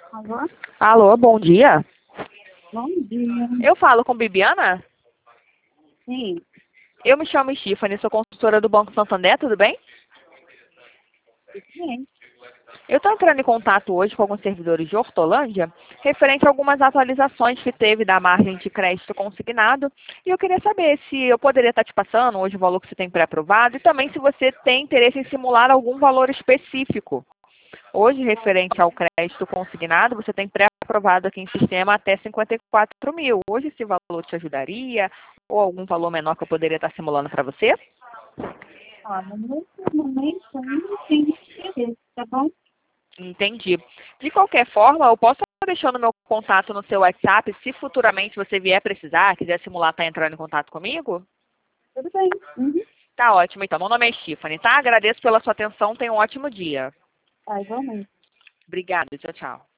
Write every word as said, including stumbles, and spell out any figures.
Alô? Alô, bom dia. Bom dia. Eu falo com Bibiana? Sim, Eu me chamo Stephanie, sou consultora do Banco Santander, tudo bem? tudo bem. Eu estou entrando em contato hoje com alguns servidores de Hortolândia, referente a algumas atualizações que teve da margem de crédito consignado, e eu queria saber se eu poderia estar te passando hoje o valor que você tem pré-aprovado e também se você tem interesse em simular algum valor específico. Hoje, referente ao crédito consignado, você tem pré-aprovado aqui em sistema até cinquenta e quatro mil. Hoje esse valor te ajudaria? Ou algum valor menor que eu poderia estar simulando para você? Olha, nesse momento eu não tenho interesse, tá bom? Entendi. De qualquer forma, eu posso estar deixando meu contato no seu WhatsApp, se futuramente você vier precisar, quiser simular, estar entrando em contato comigo? Tudo bem. Uhum. Tá ótimo, então. Meu nome é Stephanie, tá? Agradeço pela sua atenção, tenha um ótimo dia. Tá, igualmente. Obrigada, tchau, tchau.